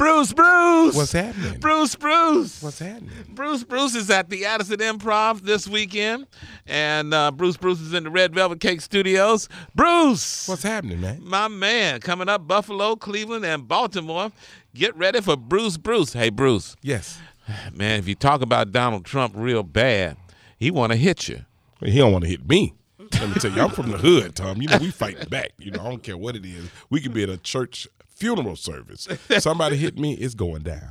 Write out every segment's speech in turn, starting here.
Bruce. What's happening? Bruce. What's happening? Bruce is at the Addison Improv this weekend, and Bruce is in the Red Velvet Cake Studios. Bruce. What's happening, man? My man, coming up Buffalo, Cleveland, and Baltimore. Get ready for Bruce. Hey, Bruce. Yes. Man, if you talk about Donald Trump real bad, he want to hit you. He don't want to hit me. Let me tell you, I'm from the hood, Tom. You know, we fight back. You know, I don't care what it is. We could be at a church funeral service. Somebody hit me, it's going down.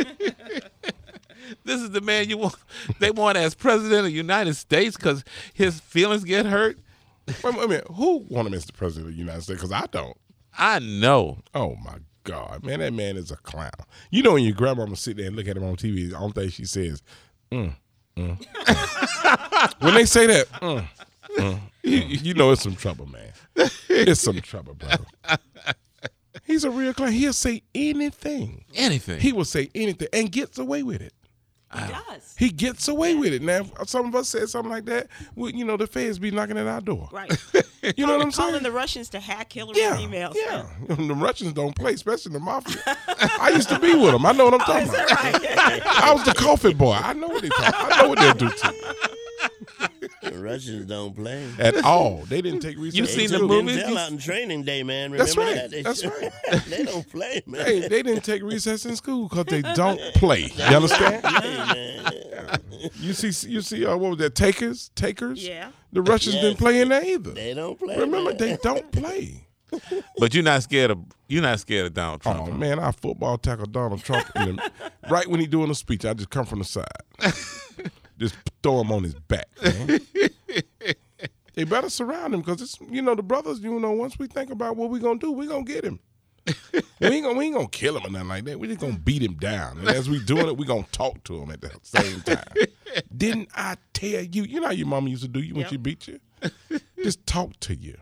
This is the man they want as president of the United States because his feelings get hurt. Wait a minute. Who want him as the president of the United States? Because I don't. I know. Oh, my God. Man, that man is a clown. You know when your grandmama sit there and look at him on TV, the only thing she says, When they say that, you know it's some trouble, man. It's some trouble, bro. He's a real clown. He'll say anything. He will say anything and gets away with it. He does. He gets away with it. Now, if some of us said something like that, you know, the feds be knocking at our door. Right. You know what I'm saying? Calling the Russians to hack Hillary's emails. Yeah. The Russians don't play, especially the mafia. I used to be with them. I know what I'm talking about. Right? I was the coffee boy. I know what they talk. I know what they'll do to you. The Russians don't play At all. They didn't take recess. You seen the school. movies? They're out in training day, man. Remember That's right. That's right. They don't play, man. Hey, they didn't take recess in school because they don't play. You understand? Hey, man. You see, what was that? Takers? Yeah. The Russians didn't play in there either. They don't play. Remember, man. they don't play. But you're not scared of Donald Trump. Oh man, I football tackle Donald Trump right when he doing a speech. I just come from the side, just throw him on his back. Man. They better surround him because it's the brothers. Once we think about what we gonna do, we gonna get him. we ain't gonna kill him or nothing like that. We just gonna beat him down, and as we doing it, we gonna talk to him at the same time. Didn't I tell you? You know how your mama used to do you when she beat you? Just talk to you.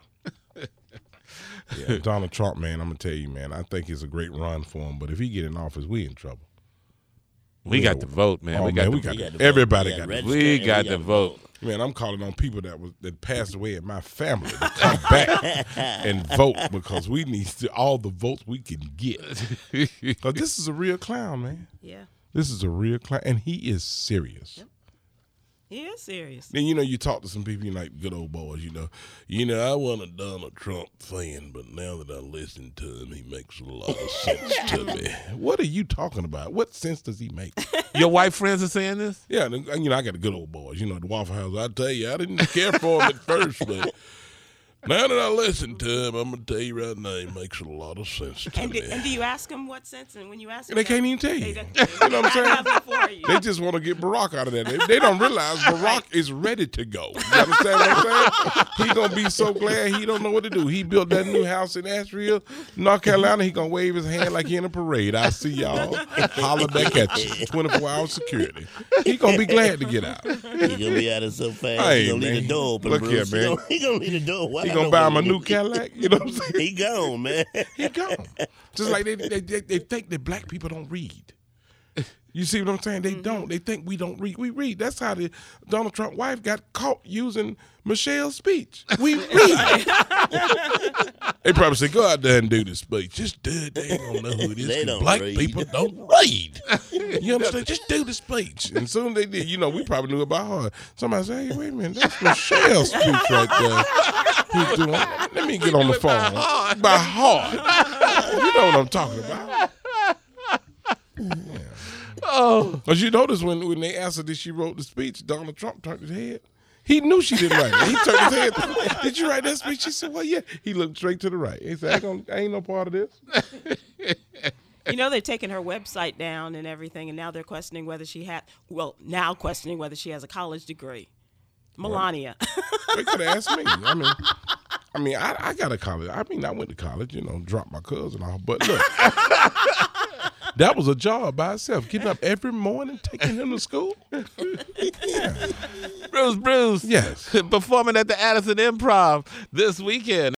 Yeah, Donald Trump, man, I'm gonna tell you, man. I think it's a great run for him, but if he get in office, we in trouble. We got to vote, man. Oh, we man, got to everybody got to vote. We got to vote. Man, I'm calling on people that passed away in my family to come back and vote because we need all the votes we can get. Because this is a real clown, man. Yeah. This is a real clown, and he is serious. Yep. He is serious. Then you talk to some people, you like good old boys. I wasn't a Donald Trump fan, but now that I listen to him, he makes a lot of sense to me. What are you talking about? What sense does he make? Your white friends are saying this? Yeah, I got the good old boys. The Waffle House. I tell you, I didn't care for him at first, but now that I listen to him, I'm gonna tell you right now, he makes a lot of sense to me. And do you ask him what sense? And when you ask him, They can't even tell you. You know what I'm saying? nothing for you. They just want to get Barack out of there. They don't realize Barack is ready to go. You understand what I'm saying? He gonna be so glad he don't know what to do. He built that new house in Asheville, North Carolina. He gonna wave his hand like he in a parade. I see y'all. Holler back at you. 24-hour security. He gonna be glad to get out. He gonna be out of so fast. Hey, He gonna leave man. the door open, Look Bruce. here, man. He gonna leave the door wide He gonna buy him a new Cadillac. You know what I'm saying? He gone, man. He gone. Just like they think that black people don't read. You see what I'm saying? They don't. They think we don't read. We read. That's how the Donald Trump wife got caught using Michelle's speech. We read. They probably say, go out there and do the speech. Just do it. They don't know who it is. They don't Black read. people don't read. You understand? Just do the speech. And soon they did. We probably knew about her. Somebody say, hey, wait a minute. That's Michelle's speech right there. He's doing. Let me get on the phone. By heart. You know what I'm talking about. Yeah. Oh. But you notice when they asked her that she wrote the speech, Donald Trump turned his head. He knew she didn't write it. He turned his head. Did you write that speech? She said, well, yeah. He looked straight to the right. He said, I ain't no part of this. They've taken her website down and everything, and now they're questioning whether she has a college degree. Melania. They could have asked me. I got a college. I went to college, dropped my cousin off. But look, that was a job by itself. Getting up every morning, taking him to school. Yeah. Bruce. Yes. Performing at the Addison Improv this weekend.